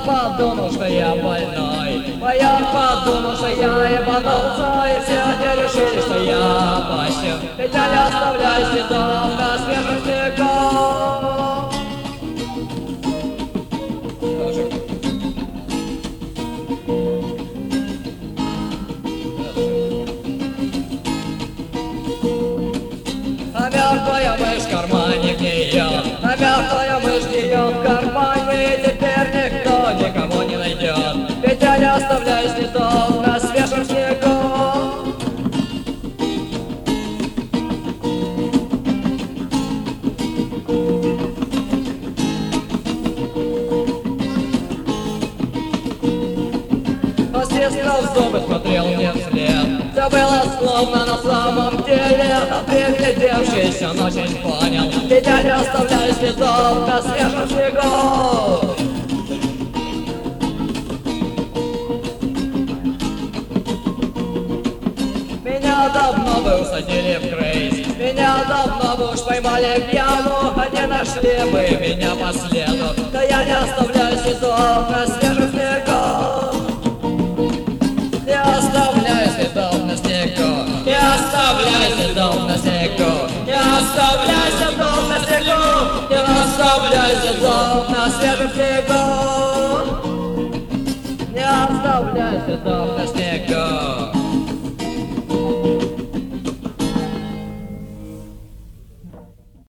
подумал, что я больной. Майор подумал, что я ебанулся, и все они решили, что я опасен. Ведь я не оставляю следов на свежем снегу. А мертвая мышь в кармане гниет, а мертвая мышь гниет в кармане, и теперь никто никому не найдет. Ведь я не оставляю следов на свежем снегу. Стиснув зубы, смотрел мне вслед. Все было словно на самом деле, а приглядевшись, он очень понял. Ведь я не оставляю следов на свежем снегу. Меня давно бы усадили в крейс, меня давно бы уж поймали в яму, а не нашли бы меня по следу. Но я не оставляю следов на свежем снегу. Не оставляю следов на снегу, не оставляю следов на снегу, не оставляю следов на снегу, не оставляю следов на свежем снегу, не оставляю следов на снегу.